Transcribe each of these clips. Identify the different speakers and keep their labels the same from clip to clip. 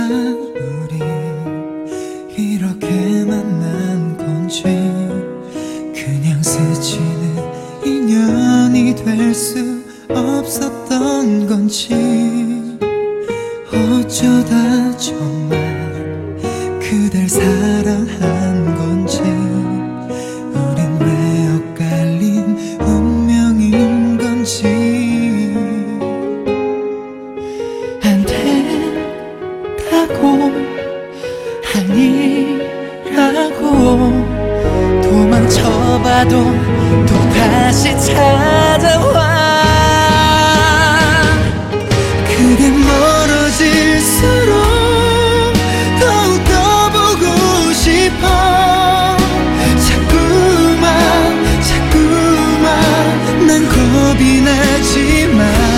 Speaker 1: 우리 이렇게 만난 건지, 그냥 스치는 인연이 될 수 없었던 건지, 어쩌다 정말 그댈 사랑한 건지, 우린 왜 엇갈린 운명인 건지. 안 된다고 아니라고 도망쳐봐도 또다시 찾아와. 그게 멀어질수록 더욱더 보고 싶어. 자꾸만 난 겁이 나지만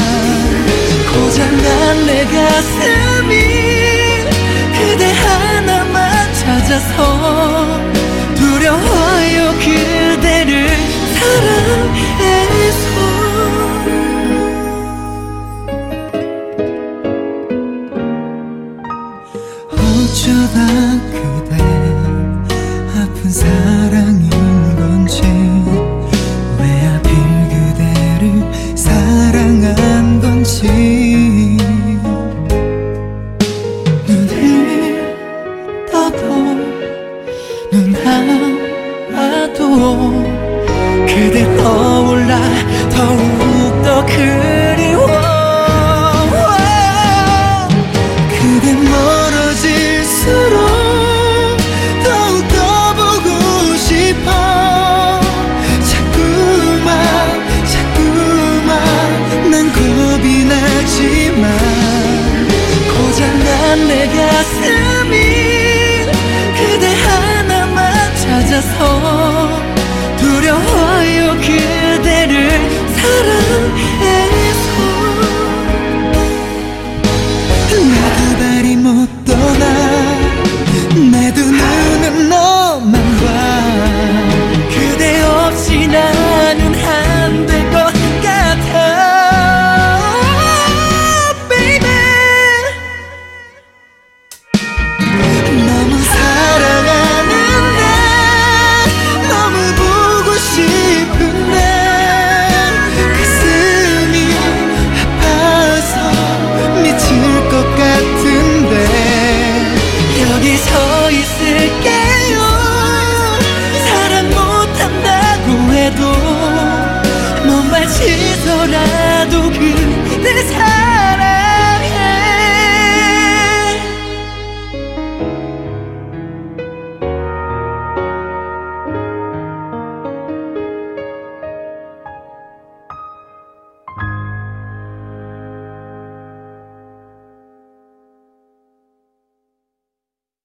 Speaker 1: 고장난 내 가슴이 그대 하나만 찾아서 두려워요. 그대를 사랑해서. 어쩌다 그대 아픈 사랑인 건지, 왜 하필 그대를 사랑한 건지. 눈을 떠도 눈 감아도 그대 떠올라 더욱더